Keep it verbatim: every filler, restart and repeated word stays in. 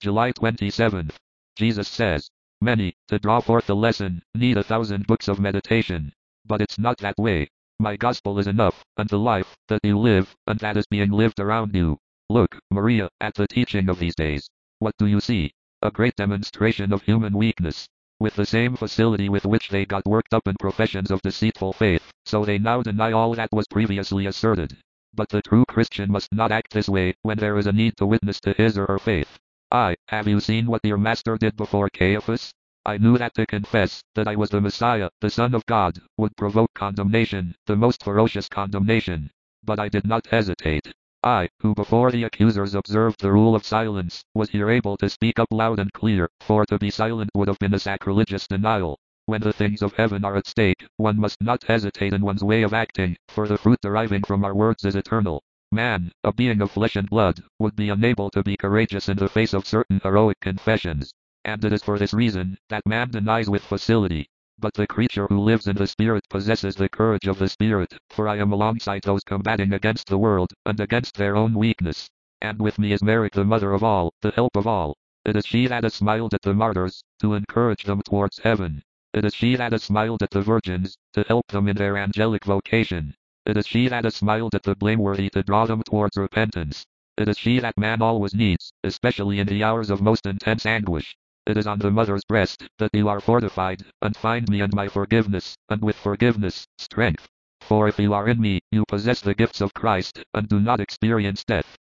July twenty-seventh. Jesus says, many, to draw forth the lesson, need a thousand books of meditation. But it's not that way. My gospel is enough, and the life that you live, and that is being lived around you. Look, Maria, at the teaching of these days. What do you see? A great demonstration of human weakness. With the same facility with which they got worked up in professions of deceitful faith, so they now deny all that was previously asserted. But the true Christian must not act this way when there is a need to witness to his or her faith. I, have you seen what your master did before Caiaphas? I knew that to confess that I was the Messiah, the Son of God, would provoke condemnation, the most ferocious condemnation. But I did not hesitate. I, who before the accusers observed the rule of silence, was here able to speak up loud and clear, for to be silent would have been a sacrilegious denial. When the things of heaven are at stake, one must not hesitate in one's way of acting, for the fruit deriving from our words is eternal. Man, a being of flesh and blood, would be unable to be courageous in the face of certain heroic confessions. And it is for this reason that man denies with facility. But the creature who lives in the Spirit possesses the courage of the Spirit, for I am alongside those combating against the world, and against their own weakness. And with me is Mary, the mother of all, the help of all. It is she that has smiled at the martyrs, to encourage them towards heaven. It is she that has smiled at the virgins, to help them in their angelic vocation. It is she that has smiled at the blameworthy to draw them towards repentance. It is she that man always needs, especially in the hours of most intense anguish. It is on the mother's breast that you are fortified, and find me and my forgiveness, and with forgiveness, strength. For if you are in me, you possess the gifts of Christ, and do not experience death.